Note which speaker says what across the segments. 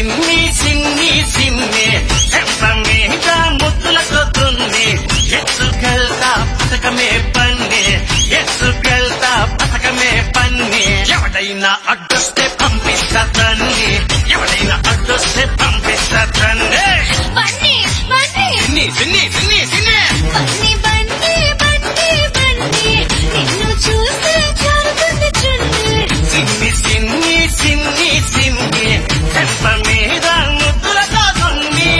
Speaker 1: సిన్ని సిన్ని సిన్ని చెంప మీద ముద్దులతో దున్ని ఎత్తుకెళ్తా పథకమే పన్ని ఎత్తుకెళ్తా పథకమే పన్ని ఎవడైనా అడ్డొస్తే పంపిస్తా తన్ని ఎవడైనా అడ్డొస్తే పంపిస్తా తన్ని సిన్ని సిన్ని సిన్ని సిన్ని సిన్ని సిన్ని సిన్ని సిన్ని చెంప మీద ముద్దులతో దున్ని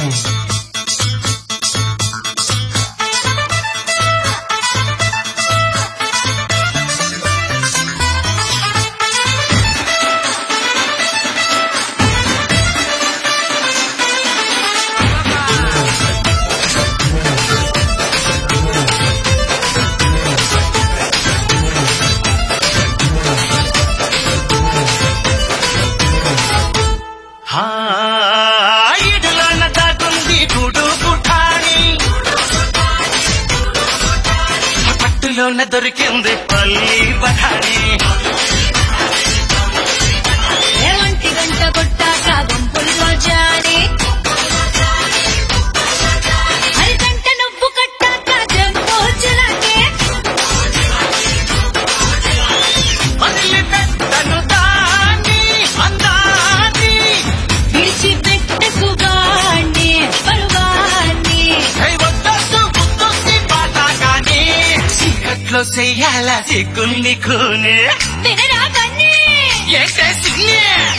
Speaker 1: ఇడులోన దాగుంది గూడు పుఠాని పట్టులోన దొరికింది పల్లి బఠాని
Speaker 2: ఒంటి గంట కొట్టాక గుంపుల్లో జారి అరిగంట నువ్వు కట్టాక జంబో చులాకే
Speaker 1: వదిలిపెట్టను దాన్ని అందాన్ని
Speaker 2: విడిచిపెట్టకు గాని పరువాన్ని
Speaker 1: వద్దొద్దు గుర్తొచ్చి పాట కానీ చీకట్లో చెయ్యాల సిగ్గుల్ని కూనే
Speaker 2: వినరా కన్నీ
Speaker 1: ఏంటే సిగ్నే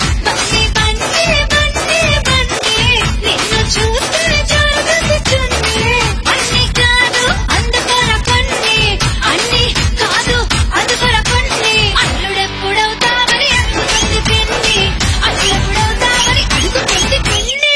Speaker 2: నిన్ను చూస్తే జాగ్రత్త చున్నీ అన్ని కాదు అందుకర పన్ని అన్ని కాదు అందుకర పన్ని అల్లుడెప్పుడవుతావని అనుకుంది పిన్ని అల్లుడెప్పుడవుతావని అనుకుంది పిన్ని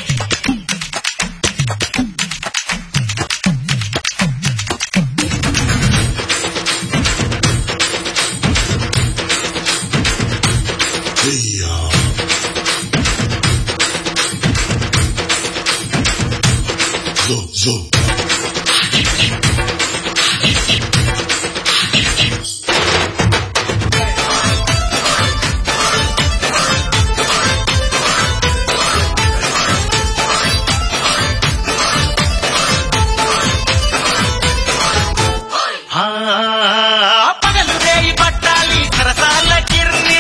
Speaker 1: పగలు రేయి పట్టాలి సరసాల కిర్ని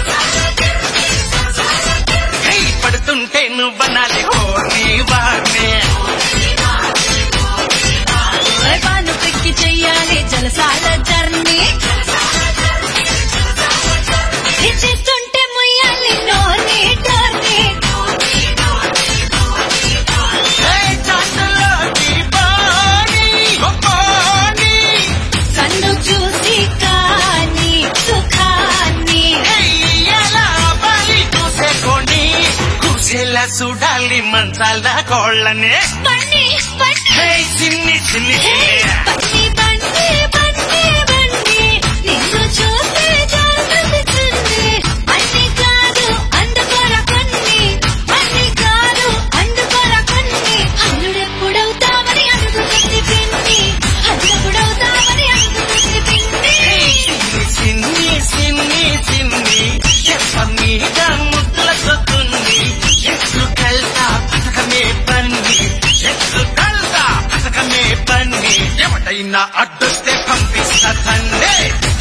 Speaker 1: పడుతుంటే నువ్వనాలి కోర్ని వాడిని
Speaker 2: పాలు పెట్టి చెయ్యాలి జలసాల జర్నీ చేస్తుంటే ముయ్యాలి నోని టర్నీ
Speaker 1: చాటులోకి పోని
Speaker 2: కన్ను చూసి కాని సుఖాన్ని
Speaker 1: ఎలా బలి చూసేకోండి కూసేలా చూడాలి మంచాల కోళ్ళనే
Speaker 2: బండి
Speaker 1: చిన్ని చిన్ని
Speaker 2: బండి బండి బండి బండి నిన్ను చూస్తే జాగ్రత్త చున్నీ అన్ని కాదు అందుకొర కన్ని అన్ని కాదు అందుకొర కన్ని అల్లుడెప్పుడవుతావని అనుకుంది పిన్ని అల్లుడెప్పుడవుతావని అనుకుంది పిన్ని
Speaker 1: సిన్ని సిన్ని సిన్ని చెప్ప మీద ముద్దులతో దున్ని ఎత్తుకెళ్తా పథకమే పన్ని ఎత్తుకెళ్తా పథకమే పన్ని ఎవడైనా అడ్డొస్తే పంపిస్తా తండ్రి